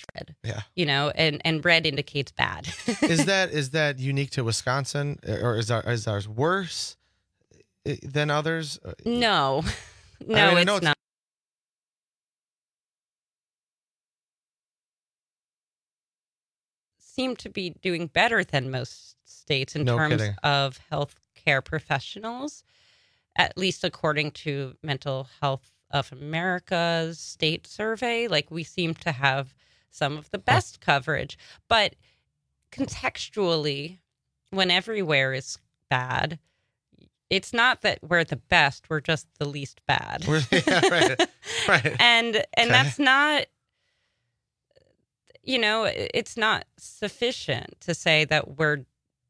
just red. Yeah. And red indicates bad. Is that unique to Wisconsin, or is ours worse than others? No, I know it's not. Seem to be doing better than most states in terms of healthcare professionals, at least according to Mental Health of America's state survey. Like, we seem to have some of the best coverage, but contextually, when everywhere is bad, it's not that we're the best, we're just the least bad. Right. And that's not, it's not sufficient to say that we're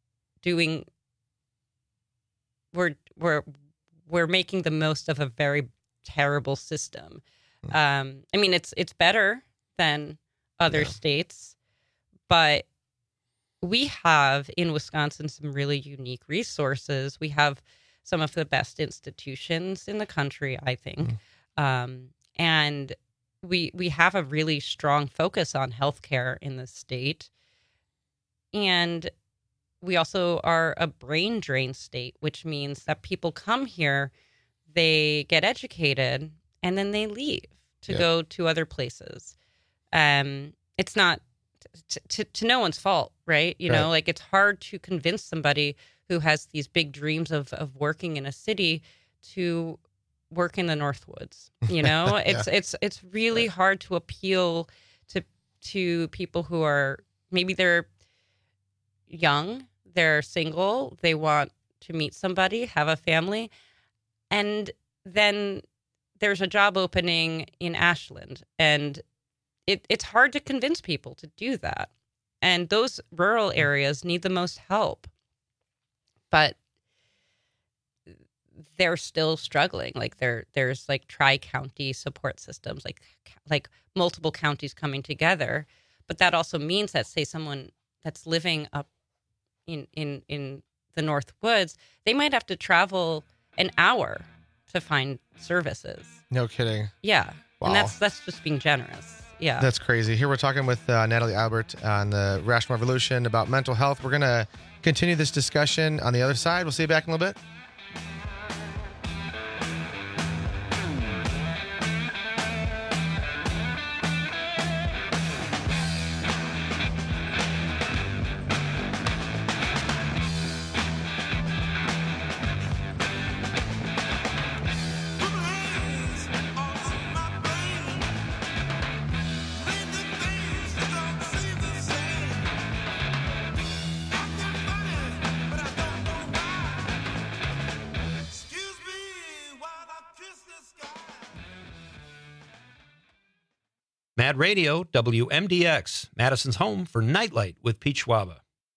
making the most of a very terrible system. It's better than other states, but we have in Wisconsin some really unique resources. We have some of the best institutions in the country, I think. And we have a really strong focus on healthcare in the state. And we also are a brain drain state, which means that people come here, they get educated, and then they leave to go to other places. It's not to no one's fault, right? Like, it's hard to convince somebody who has these big dreams of working in a city to work in the Northwoods. It's really hard to appeal to people who are, maybe they're young, they're single, they want to meet somebody, have a family, and then there's a job opening in Ashland, and it's hard to convince people to do that. And those rural areas need the most help, but they're still struggling. Like, there's like tri-county support systems, like multiple counties coming together. But that also means that, say, someone that's living up in the North Woods, they might have to travel an hour to find services. No kidding. Yeah. Wow. And that's just being generous. Yeah. That's crazy. Here we're talking with Natalie Albert on the Rational Revolution about mental health. We're going to continue this discussion on the other side. We'll see you back in a little bit. Mad Radio, WMDX, Madison's home for Nightlight with Pete Schwaba.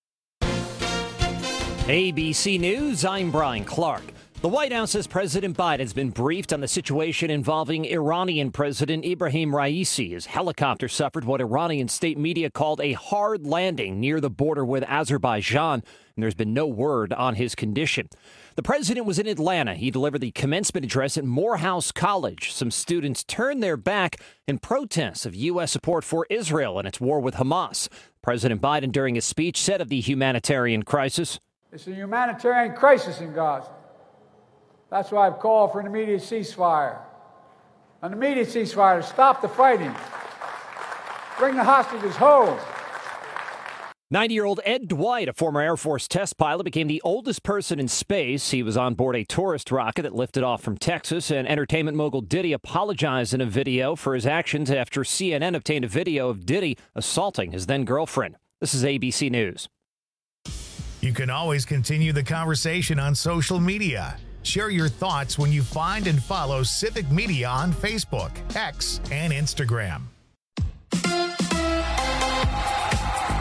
ABC News, I'm Brian Clark. The White House says President Biden has been briefed on the situation involving Iranian President Ibrahim Raisi. His helicopter suffered what Iranian state media called a hard landing near the border with Azerbaijan, and there's been no word on his condition. The president was in Atlanta. He delivered the commencement address at Morehouse College. Some students turned their back in protest of U.S. support for Israel and its war with Hamas. President Biden, during his speech, said of the humanitarian crisis, "It's a humanitarian crisis in Gaza. That's why I've called for an immediate ceasefire. An immediate ceasefire to stop the fighting. Bring the hostages home." 90-year-old Ed Dwight, a former Air Force test pilot, became the oldest person in space. He was on board a tourist rocket that lifted off from Texas, and entertainment mogul Diddy apologized in a video for his actions after CNN obtained a video of Diddy assaulting his then-girlfriend. This is ABC News. You can always continue the conversation on social media. Share your thoughts when you find and follow Civic Media on Facebook, X, and Instagram.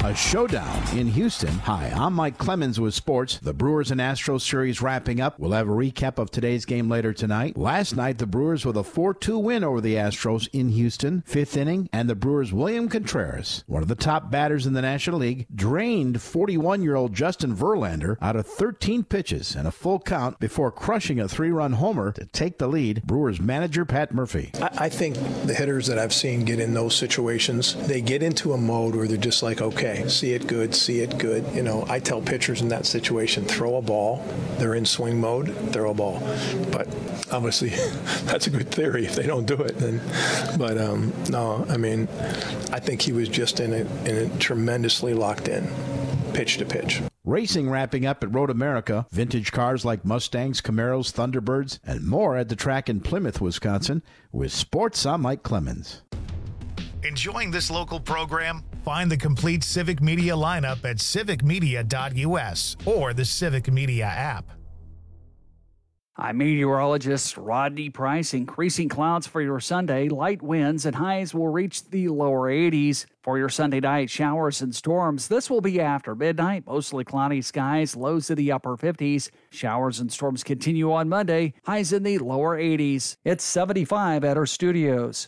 A showdown in Houston. Hi, I'm Mike Clemens with sports. The Brewers and Astros series wrapping up. We'll have a recap of today's game later tonight. Last night, the Brewers with a 4-2 win over the Astros in Houston. Fifth inning, and the Brewers' William Contreras, one of the top batters in the National League, drained 41-year-old Justin Verlander out of 13 pitches and a full count before crushing a 3-run homer to take the lead. Brewers manager Pat Murphy. I think the hitters that I've seen get in those situations, they get into a mode where they're just like, okay, see it good. You know, I tell pitchers in that situation, throw a ball. They're in swing mode, throw a ball. But obviously, that's a good theory if they don't do it. Then, but no, I mean, I think he was just in a tremendously locked in, pitch to pitch. Racing wrapping up at Road America. Vintage cars like Mustangs, Camaros, Thunderbirds, and more at the track in Plymouth, Wisconsin. With sports, I'm Mike Clemens. Enjoying this local program? Find the complete Civic Media lineup at civicmedia.us or the Civic Media app. I'm meteorologist Rodney Price. Increasing clouds for your Sunday. Light winds and highs will reach the lower 80s. For your Sunday night, showers and storms. This will be after midnight. Mostly cloudy skies, lows in the upper 50s. Showers and storms continue on Monday. Highs in the lower 80s. It's 75 at our studios.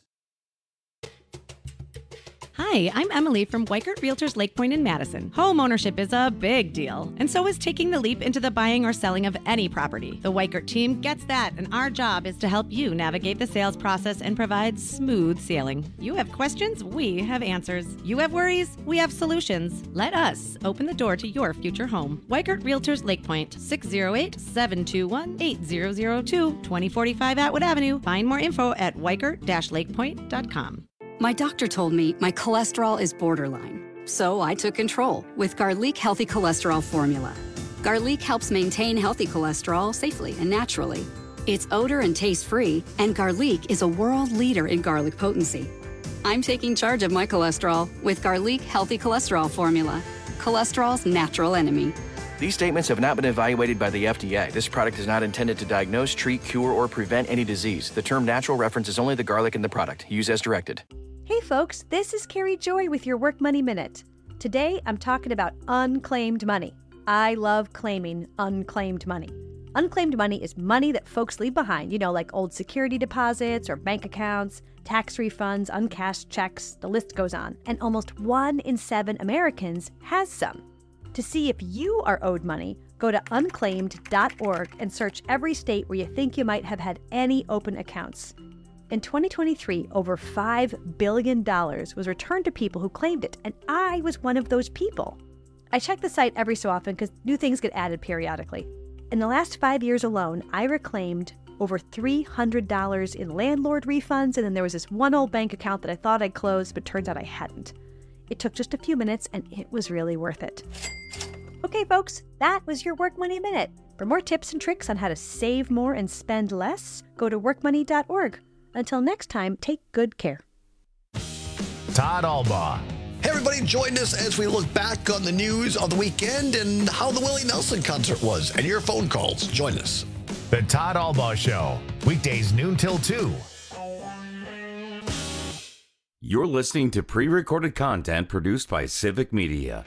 Hi, I'm Emily from Weikert Realtors Lake Point in Madison. Home ownership is a big deal, and so is taking the leap into the buying or selling of any property. The Weikert team gets that, and our job is to help you navigate the sales process and provide smooth sailing. You have questions, we have answers. You have worries, we have solutions. Let us open the door to your future home. Weikert Realtors Lake Point, 608-721-8002, 2045 Atwood Avenue. Find more info at weikert-lakepoint.com. My doctor told me my cholesterol is borderline, so I took control with Garlic Healthy Cholesterol Formula. Garlic helps maintain healthy cholesterol safely and naturally. It's odor and taste-free, and Garlic is a world leader in garlic potency. I'm taking charge of my cholesterol with Garlic Healthy Cholesterol Formula, cholesterol's natural enemy. These statements have not been evaluated by the FDA. This product is not intended to diagnose, treat, cure, or prevent any disease. The term natural references only the garlic in the product. Use as directed. Hey folks, this is Carrie Joy with your Work Money Minute. Today I'm talking about unclaimed money. I love claiming unclaimed money. Unclaimed money is money that folks leave behind, like old security deposits or bank accounts, tax refunds, uncashed checks, the list goes on. And almost 1 in 7 Americans has some. To see if you are owed money, go to unclaimed.org and search every state where you think you might have had any open accounts. In 2023, over $5 billion was returned to people who claimed it, and I was one of those people. I check the site every so often because new things get added periodically. In the last 5 years alone, I reclaimed over $300 in landlord refunds, and then there was this one old bank account that I thought I'd closed, but turns out I hadn't. It took just a few minutes, and it was really worth it. Okay, folks, that was your Work Money Minute. For more tips and tricks on how to save more and spend less, go to workmoney.org. Until next time, take good care. Todd Albaugh. Hey, everybody, join us as we look back on the news of the weekend and how the Willie Nelson concert was, and your phone calls. Join us. The Todd Albaugh Show, weekdays noon till 2. You're listening to pre-recorded content produced by Civic Media.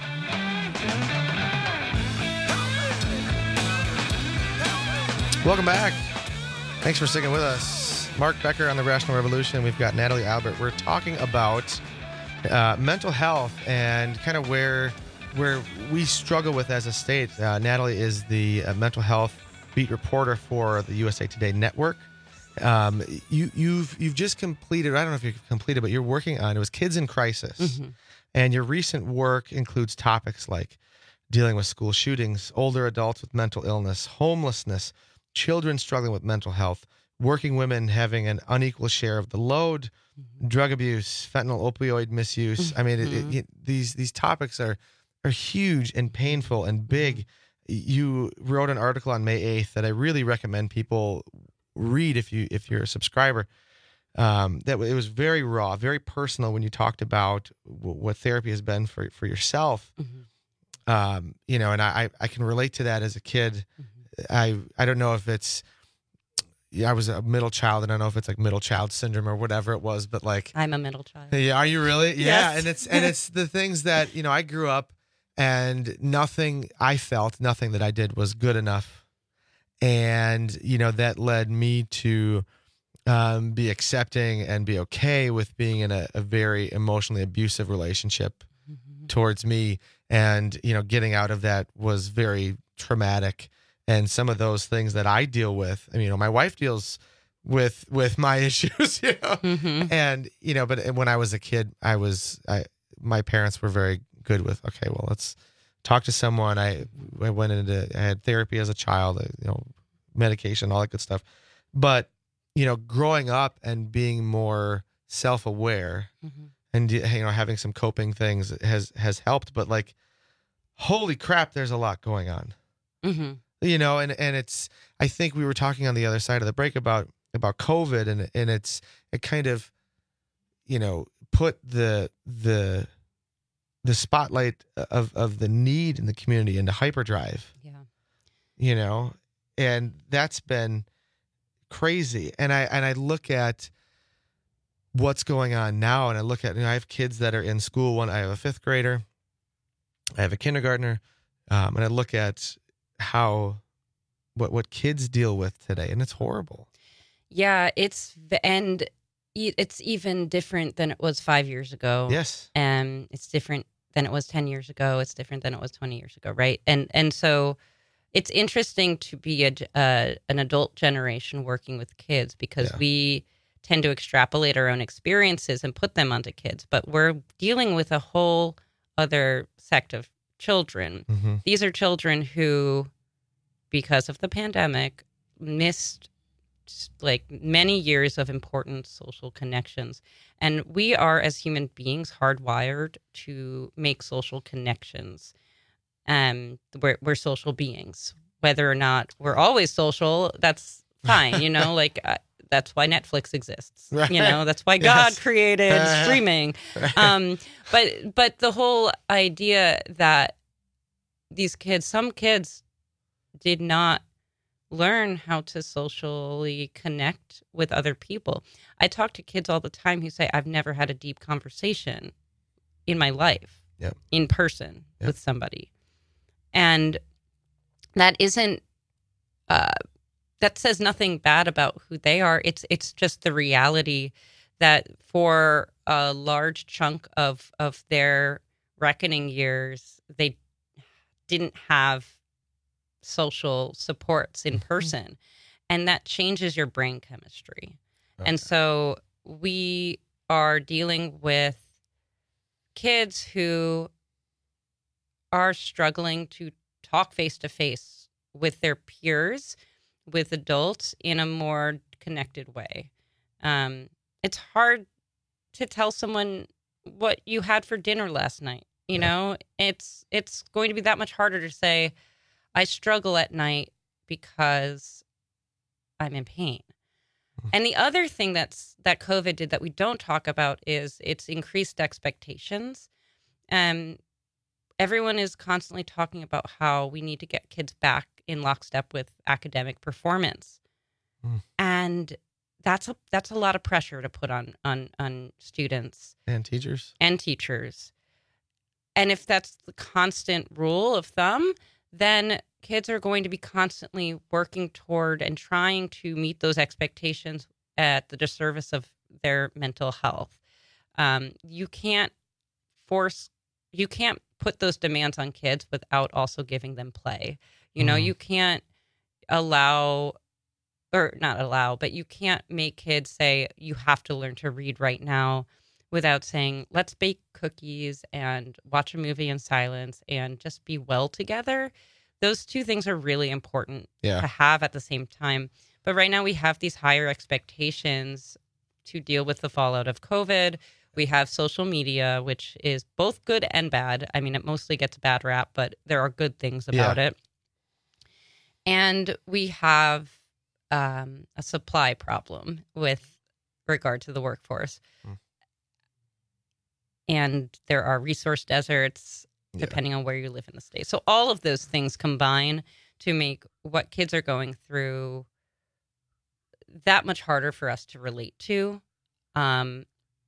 Welcome back. Thanks for sticking with us. Mark Becker on the Rational Revolution. We've got Natalie Albert. We're talking about mental health and kind of where we struggle with as a state. Natalie is the mental health beat reporter for the USA Today network. You've just completed, I don't know if you've completed, but you're working on, it was Kids in Crisis. Mm-hmm. And your recent work includes topics like dealing with school shootings, older adults with mental illness, homelessness, children struggling with mental health, working women having an unequal share of the load, mm-hmm. drug abuse, fentanyl opioid misuse. Mm-hmm. I mean, these topics are huge and painful and big. Mm-hmm. You wrote an article on May 8th that I really recommend people read if you're a subscriber. That it was very raw, very personal when you talked about what therapy has been for yourself. Mm-hmm. And I can relate to that as a kid. Mm-hmm. I don't know if it's I was a middle child. I don't know if it's like middle child syndrome or whatever it was, but like I'm a middle child. Yeah, are you really? Yeah, Yes. and it's the things that I grew up and nothing that I did was good enough, and that led me to be accepting and be okay with being in a very emotionally abusive relationship towards me, and getting out of that was very traumatic. And some of those things that I deal with, I mean, my wife deals with my issues, and but when I was a kid, my parents were very good with, okay, well, let's talk to someone. I had therapy as a child, medication, all that good stuff. But growing up and being more self-aware and having some coping things has helped. But like, holy crap, there's a lot going on. And it's, I think we were talking on the other side of the break about COVID, and it kind of, put the spotlight of the need in the community into hyperdrive. Yeah. And that's been crazy. And I look at what's going on now, and I look at, I have kids that are in school. I have a 5th grader, I have a kindergartner, and I look at what kids deal with today, and it's horrible. Yeah, it's even different than it was 5 years ago. Yes. And it's different than it was 10 years ago. It's different than it was 20 years ago, right? And so it's interesting to be an adult generation working with kids, because we tend to extrapolate our own experiences and put them onto kids, but we're dealing with a whole other sect of children. Mm-hmm. These are children who, because of the pandemic, missed like many years of important social connections. And we are, as human beings, hardwired to make social connections. We're social beings. Whether or not we're always social, that's fine. That's why Netflix exists. Right. That's why God created streaming. But the whole idea that some kids did not learn how to socially connect with other people. I talk to kids all the time who say, I've never had a deep conversation in my life, in person with somebody. And that isn't, that says nothing bad about who they are. It's just the reality that for a large chunk of their reckoning years, they didn't have social supports in person, and that changes your brain chemistry. Okay. And so we are dealing with kids who are struggling to talk face to face with their peers, with adults, in a more connected way. It's hard to tell someone what you had for dinner last night. It's going to be that much harder to say, I struggle at night because I'm in pain. And the other thing that COVID did that we don't talk about is it's increased expectations. Everyone is constantly talking about how we need to get kids back in lockstep with academic performance. And that's a lot of pressure to put on students and teachers. And if that's the constant rule of thumb, then kids are going to be constantly working toward and trying to meet those expectations at the disservice of their mental health. You can't put those demands on kids without also giving them play. You can't but you can't make kids say, you have to learn to read right now, without saying, let's bake cookies and watch a movie in silence and just be well together. Those two things are really important to have at the same time. But right now we have these higher expectations to deal with the fallout of COVID. We have social media, which is both good and bad. I mean, it mostly gets a bad rap, but there are good things about it. And we have a supply problem with regard to the workforce. And there are resource deserts, depending on where you live in the state. So all of those things combine to make what kids are going through that much harder for us to relate to. I'm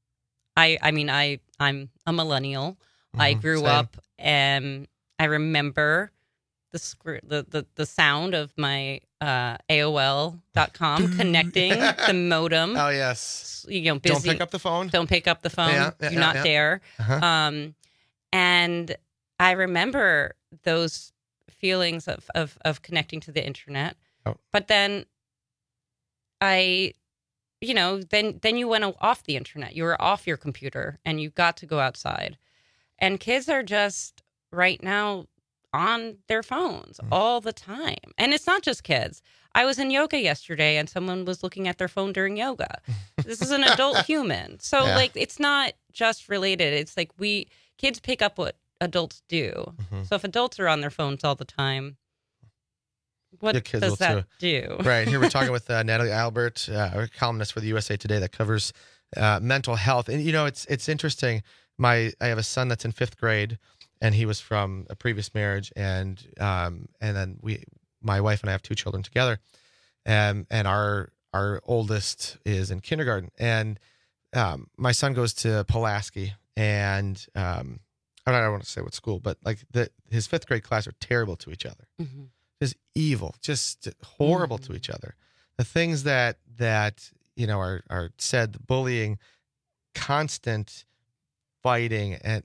a millennial. I grew same. up and I remember the sound of my AOL.com connecting the modem. Oh yes. Busy. Don't pick up the phone. Don't pick up the phone. Do not dare. Uh-huh. And I remember those feelings of connecting to the internet. Oh. But then then you went off the internet. You were off your computer and you got to go outside. And kids are just right now on their phones all the time. And it's not just kids. I was in yoga yesterday and someone was looking at their phone during yoga. This is an adult human. So it's not just related. It's like kids pick up what adults do. So if adults are on their phones all the time, what does that do? Right. Here we're talking with Natalie Albert, a columnist for the USA Today that covers mental health. And, it's interesting. I have a son that's in 5th grade, and he was from a previous marriage. And then my wife and I have 2 children together. And our oldest is in kindergarten. And my son goes to Pulaski. And I don't want to say what school, but his 5th grade class are terrible to each other. Mm-hmm. Just evil, just horrible to each other. The things that are said, the bullying, constant fighting, and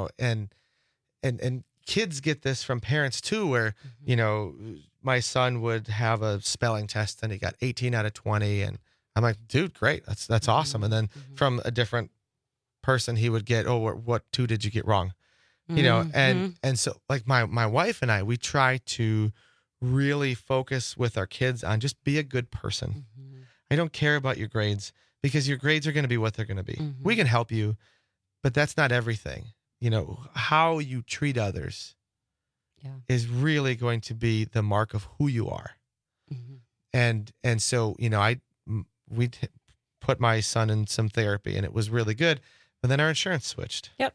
kids get this from parents too, where my son would have a spelling test and he got 18 out of 20, and I'm like, dude, great, that's awesome. And then from a different person, he would get, what 2 did you get wrong? And so my wife and I, we try to really focus with our kids on just be a good person. I don't care about your grades, because your grades are going to be what they're going to be. We can help you, but that's not everything. How you treat others is really going to be the mark of who you are. And so, we put my son in some therapy, and it was really good, but then our insurance switched. Yep.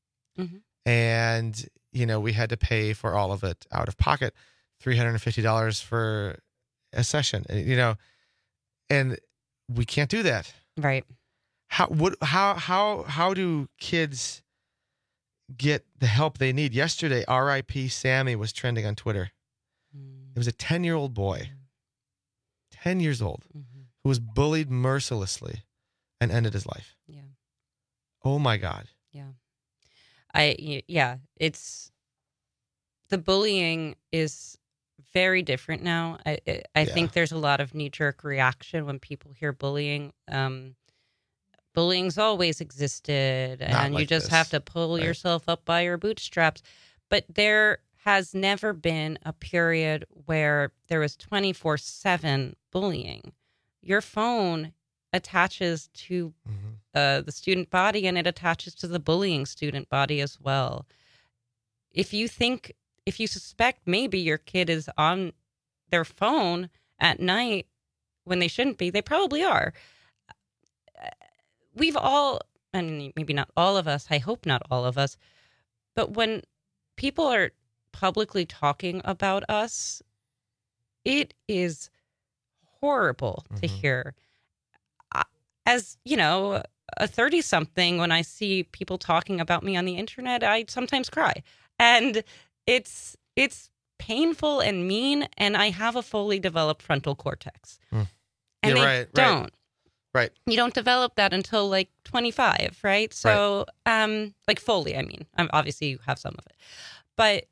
And, we had to pay for all of it out of pocket, $350 for a session, and we can't do that. Right. How do kids get the help they need? Yesterday, R.I.P. Sammy was trending on Twitter. It was a 10-year-old boy, 10 years old, who was bullied mercilessly and ended his life. Yeah. Oh my God. Yeah. It's the bullying is very different now. I think there's a lot of knee-jerk reaction when people hear bullying. Bullying's always existed, and you just have to pull yourself up by your bootstraps. But there has never been a period where there was 24/7 bullying. Your phone attaches to the student body, and it attaches to the bullying student body as well. If you suspect maybe your kid is on their phone at night when they shouldn't be, they probably are. We've all, and maybe not all of us, I hope not all of us, but when people are publicly talking about us, it is horrible to hear. As, a 30-something, when I see people talking about me on the internet, I sometimes cry. And it's painful and mean, and I have a fully developed frontal cortex. And they don't. Right. You don't develop that until 25, right? So, fully, I mean. Obviously, you have some of it. But,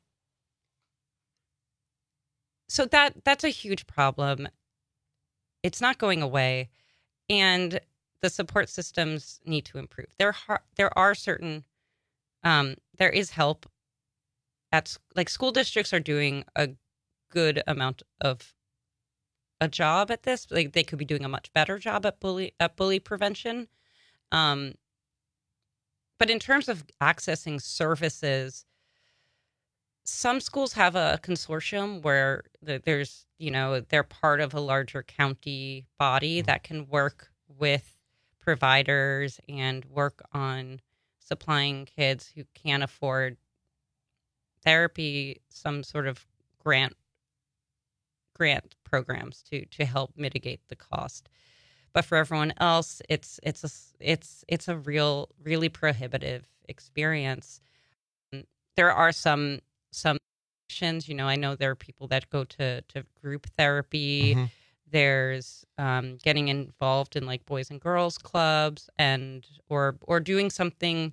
so that's a huge problem. It's not going away. And the support systems need to improve. There are certain, there is help. School districts are doing a good amount of a job at this. They could be doing a much better job at bully prevention. But in terms of accessing services, some schools have a consortium where there's, they're part of a larger county body that can work with providers and work on supplying kids who can't afford therapy, some sort of grant programs to help mitigate the cost. But for everyone else, it's a really prohibitive experience. There are some options. I know there are people that go to group therapy. Mm-hmm. There's getting involved in like boys and girls clubs or doing something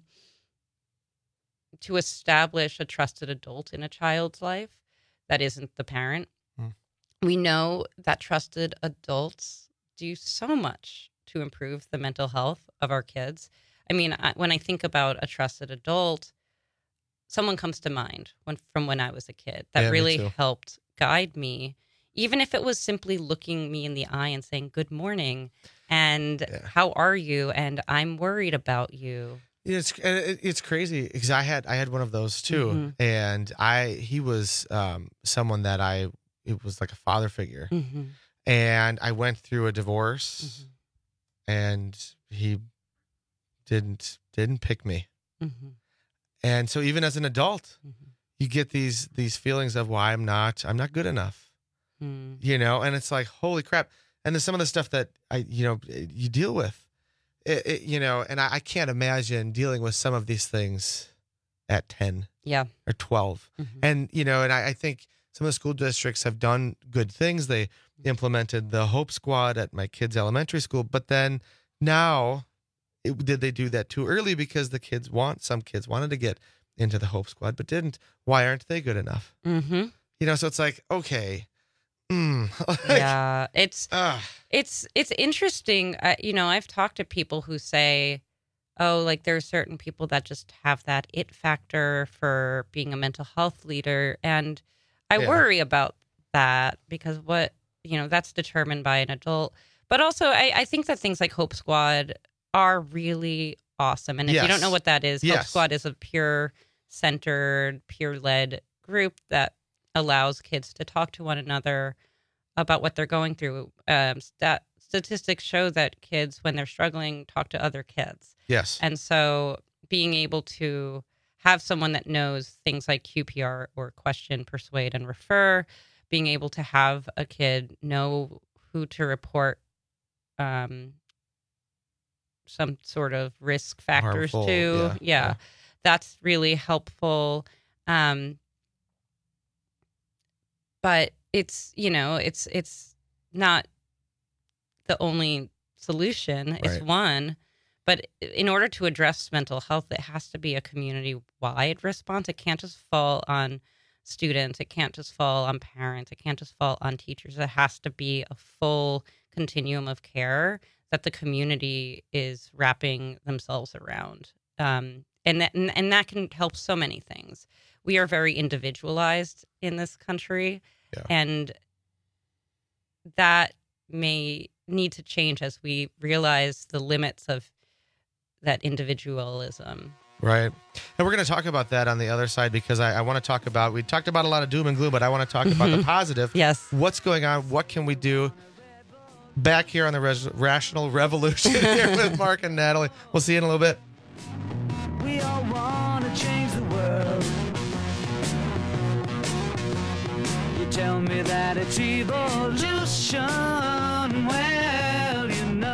to establish a trusted adult in a child's life that isn't the parent. We know that trusted adults do so much to improve the mental health of our kids. I mean, when I think about a trusted adult, someone comes to mind from when I was a kid that really helped guide me, even if it was simply looking me in the eye and saying, good morning, and how are you? And I'm worried about you. It's crazy because I had one of those too. Mm-hmm. And he was someone that it was like a father figure. Mm-hmm. And I went through a divorce, and he didn't pick me. Mm-hmm. And so even as an adult, you get these feelings of, well, I'm not good enough, and it's like, holy crap. And then some of the stuff that you deal with, and I can't imagine dealing with some of these things at 10 or 12. Mm-hmm. And, and I think some of the school districts have done good things. They implemented the Hope Squad at my kids' elementary school, but then now did they do that too early because some kids wanted to get into the Hope Squad, but didn't. Why aren't they good enough? Mm-hmm. So it's like, okay. Yeah, it's interesting. I've talked to people who say, oh, like there are certain people that just have that it factor for being a mental health leader. And I worry about that because that's determined by an adult. But also I think that things like Hope Squad are really awesome. And if you don't know what that is, Hope Squad is a peer-centered, peer-led group that allows kids to talk to one another about what they're going through. Statistics show that kids, when they're struggling, talk to other kids. Yes. And so being able to have someone that knows things like QPR or question, persuade, and refer, being able to have a kid know who to report some sort of risk factors harmful, to. Yeah. That's really helpful. But it's not the only solution. It's one. But in order to address mental health, it has to be a community-wide response. It can't just fall on students. It can't just fall on parents. It can't just fall on teachers. It has to be a full continuum of care that the community is wrapping themselves around. And that can help so many things. We are very individualized in this country, and that may need to change as we realize the limits of that individualism. Right. And we're going to talk about that on the other side because I want to talk about, we talked about a lot of doom and gloom, but I want to talk about the positive. Yes. What's going on? What can we do? Back here on the Rational Revolution here with Mark and Natalie. We'll see you in a little bit. We all want to change the world. You tell me that it's evolution. Well,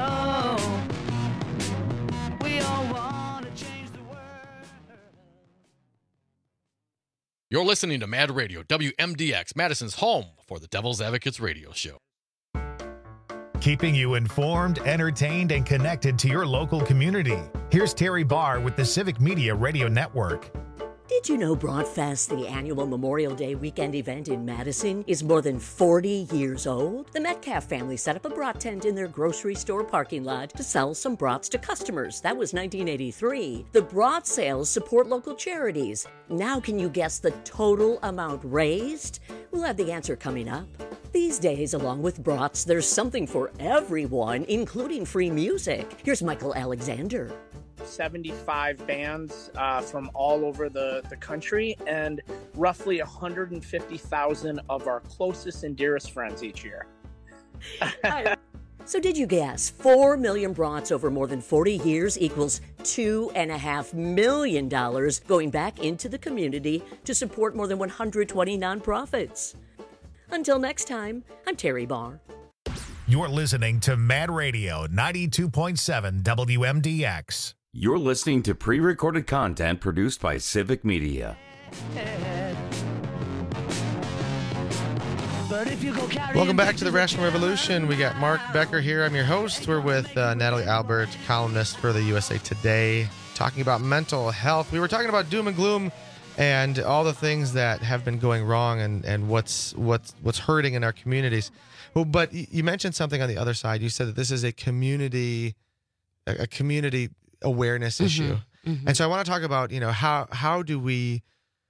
we all want to change the world. You're listening to Mad Radio, WMDX, Madison's home for the Devil's Advocates radio show. Keeping you informed, entertained, and connected to your local community. Here's Terry Barr with the Civic Media Radio Network. Did you know Broadfest, the annual Memorial Day weekend event in Madison, is more than 40 years old? The Metcalf family set up a brat tent in their grocery store parking lot to sell some brats to customers. That was 1983. The brat sales support local charities. Now can you guess the total amount raised? We'll have the answer coming up. These days, along with brats, there's something for everyone, including free music. Here's Michael Alexander. 75 bands from all over the country and roughly 150,000 of our closest and dearest friends each year. So did you guess 4 million brats over more than 40 years equals $2.5 million going back into the community to support more than 120 nonprofits? Until next time, I'm Terry Barr. You're listening to Mad Radio 92.7 WMDX. You're listening to pre-recorded content produced by Civic Media. Welcome back to the Rational Revolution. We got Mark Becker here. I'm your host. We're with Natalie Albert, columnist for the USA Today, talking about mental health. We were talking about doom and gloom and all the things that have been going wrong and what's hurting in our communities. Well, but you mentioned something on the other side. You said that this is a community awareness issue, and so I want to talk about how do we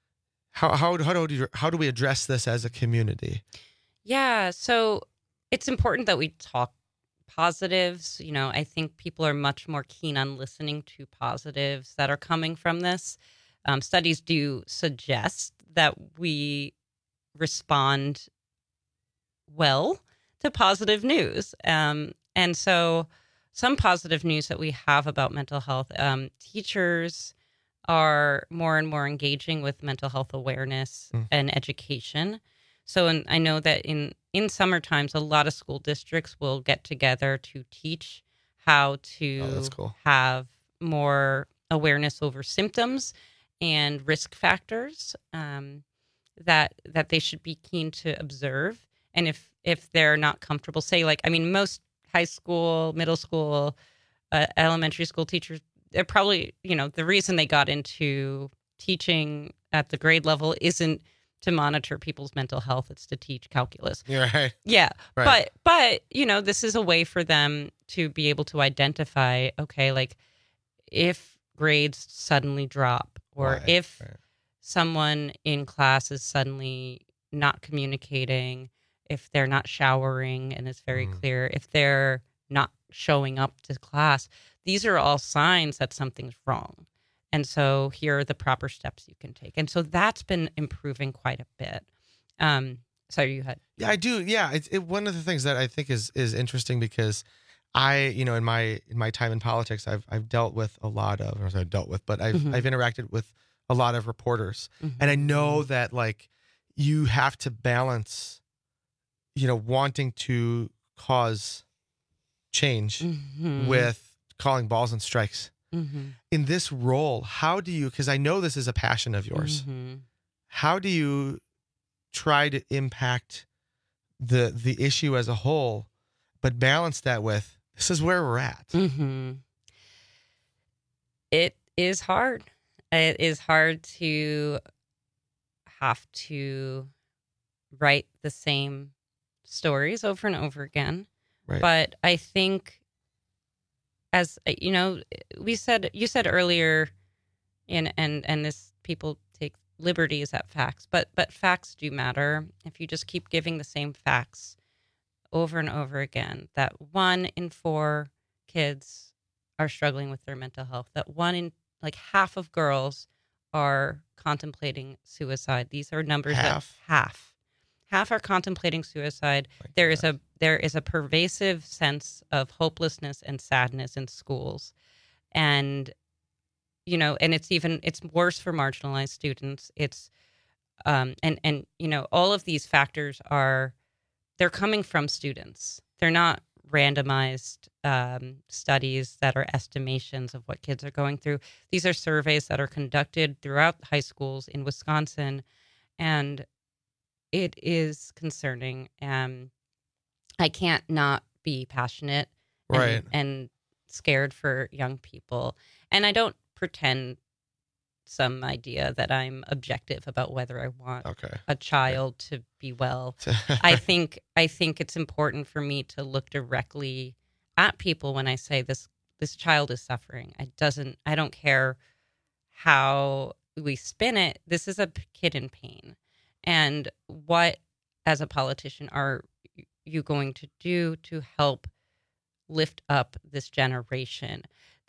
address this as a community? Yeah, so it's important that we talk positives. I think people are much more keen on listening to positives that are coming from this. Studies do suggest that we respond well to positive news. And so some positive news that we have about mental health, teachers are more and more engaging with mental health awareness and education. So I know that in summer times, a lot of school districts will get together to teach how to have more awareness over symptoms and risk factors that they should be keen to observe. And if they're not comfortable, most high school, middle school, elementary school teachers, they're probably, the reason they got into teaching at the grade level isn't to monitor people's mental health. It's to teach calculus. You're right. Yeah. Right. But, this is a way for them to be able to identify, if grades suddenly drop or if someone in class is suddenly not communicating, if they're not showering and it's very clear, if they're not showing up to class, these are all signs that something's wrong. And so here are the proper steps you can take. And so that's been improving quite a bit. Sorry, you had. Yeah, I do. Yeah. It's one of the things that I think is interesting because in my time in politics, I've dealt with a lot of, or I've dealt with, but I've interacted with a lot of reporters. And I know that you have to balance, wanting to cause change with calling balls and strikes. In this role, how do you, because I know this is a passion of yours, how do you try to impact the issue as a whole, but balance that with, this is where we're at? It is hard. It is hard to have to write the same stories over and over again. Right. But I think, as you said earlier, and this, people take liberties at facts, but facts do matter. If you just keep giving the same facts over and over again, that 1 in 4 kids are struggling with their mental health, that half of girls are contemplating suicide. These are numbers that half are contemplating suicide. There is a pervasive sense of hopelessness and sadness in schools. And and it's worse for marginalized students. It's all of these factors they're coming from students. They're not randomized studies that are estimations of what kids are going through. These are surveys that are conducted throughout high schools in Wisconsin, and it is concerning. I can't not be passionate and scared for young people. And I don't pretend some idea that I'm objective about whether I want a child to be well. I think it's important for me to look directly at people when I say this child is suffering. I don't care how we spin it. This is a kid in pain. And what, as a politician, are you going to do to help lift up this generation?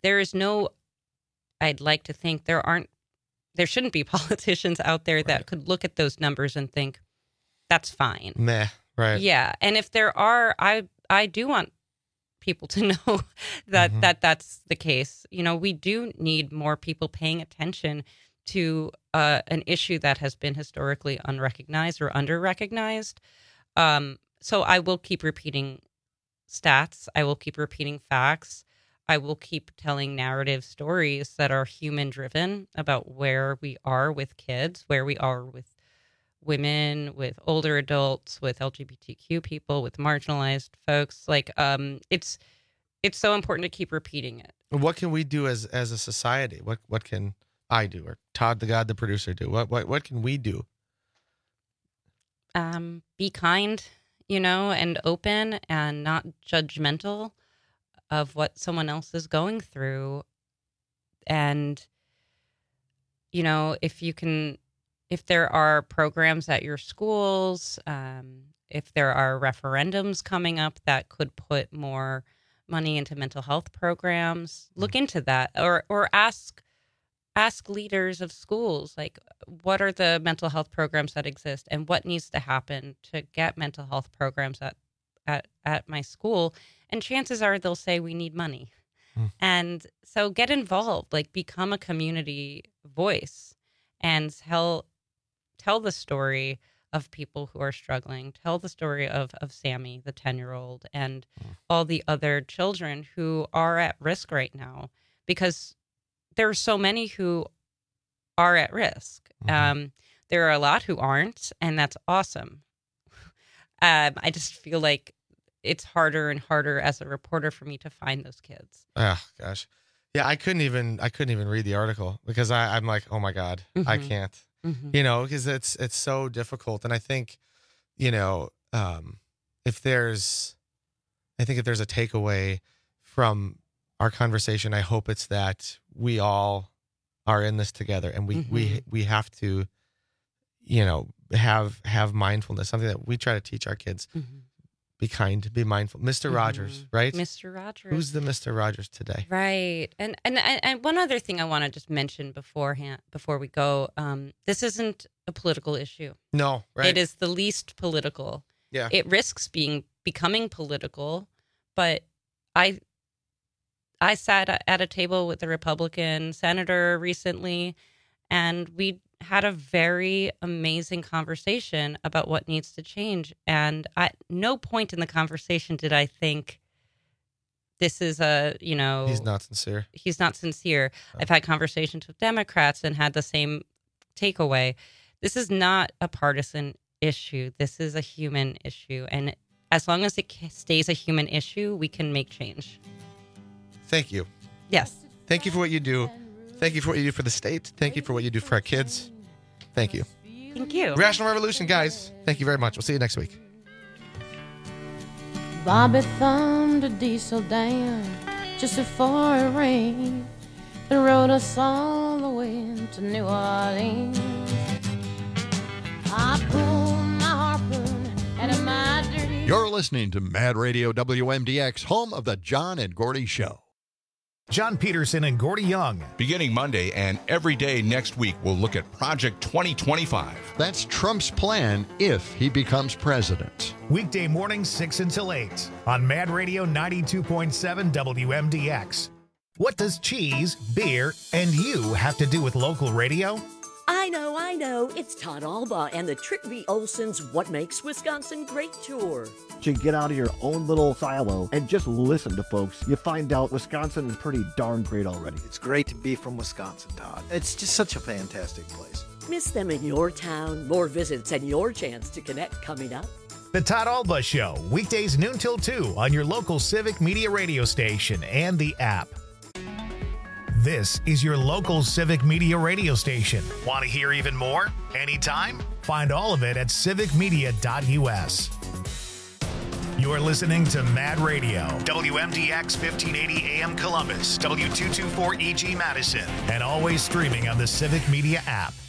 I'd like to think there shouldn't be politicians out there that could look at those numbers and think, that's fine. Meh, right. Yeah. And if there are, I do want people to know that that's the case. We do need more people paying attention to an issue that has been historically unrecognized or under-recognized. So I will keep repeating stats. I will keep repeating facts. I will keep telling narrative stories that are human driven about where we are with kids, where we are with women, with older adults, with LGBTQ people, with marginalized folks. Like, it's so important to keep repeating it. What can we do as a society? What can I do, or Todd, the producer, do? What can we do? Be kind, and open and not judgmental of what someone else is going through. And, if there are programs at your schools, if there are referendums coming up that could put more money into mental health programs, look into that, or ask leaders of schools, like, what are the mental health programs that exist and what needs to happen to get mental health programs at my school? And chances are they'll say we need money. And so get involved, like, become a community voice and tell the story of people who are struggling. Tell the story of Sammy, the 10-year-old, and all the other children who are at risk right now, because there are so many who are at risk. There are a lot who aren't, and that's awesome. I just feel like it's harder and harder as a reporter for me to find those kids. Oh gosh. Yeah, I couldn't even read the article because I'm like, oh my God, I can't. Because it's so difficult. And I think, if there's a takeaway from our conversation, I hope it's that we all are in this together, and we have to, have mindfulness, something that we try to teach our kids. Be kind, be mindful. Mr. Rogers, right? Mr. Rogers. Who's the Mr. Rogers today? Right. And one other thing I want to just mention before we go, this isn't a political issue. No, right. It is the least political. Yeah. It risks becoming political, but I sat at a table with a Republican senator recently, and we had a very amazing conversation about what needs to change. And at no point in the conversation did I think this is he's not sincere. He's not sincere. Oh. I've had conversations with Democrats and had the same takeaway. This is not a partisan issue. This is a human issue. And as long as it stays a human issue, we can make change. Thank you. Yes. Thank you for what you do. Thank you for what you do for the state. Thank you for what you do for our kids. Thank you. Thank you. Rational Revolution, guys. Thank you very much. We'll see you next week. Bobby thumbed a diesel down just before it rained and rode us all the way to New Orleans. I pulled my harpoon out of my dirty... You're listening to Mad Radio WMDX, home of the John and Gordy Show. John Peterson and Gordy Young. Beginning Monday and every day next week, we'll look at Project 2025. That's Trump's plan if he becomes president. Weekday mornings 6 until 8 on Mad Radio 92.7 WMDX. What does cheese, beer, and you have to do with local radio? I know. It's Todd Alba and the Trick V. Olson's What Makes Wisconsin Great tour. You get out of your own little silo and just listen to folks. You find out Wisconsin is pretty darn great already. It's great to be from Wisconsin, Todd. It's just such a fantastic place. Miss them in your town. More visits and your chance to connect coming up. The Todd Alba Show, weekdays noon till 2 on your local Civic Media radio station and the app. This is your local Civic Media radio station. Want to hear even more? Anytime? Find all of it at civicmedia.us. You're listening to Mad Radio, WMDX 1580 AM Columbus, W224EG Madison, and always streaming on the Civic Media app.